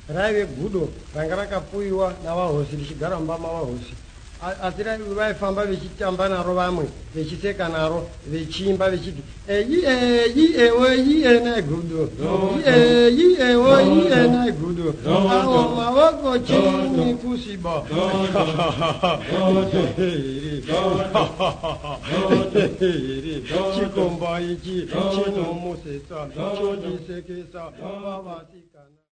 raive gudo ranga rakapuyiwa navahosi richigara mumba mavahosi. Asi vaifamba vechitamba naro vamwe vechiseka naro vechiimba vechiti ena gudo ena gudo awo mavoko chini kusiba chikomba ichi chinomusetsa chodisekesa vavasikana.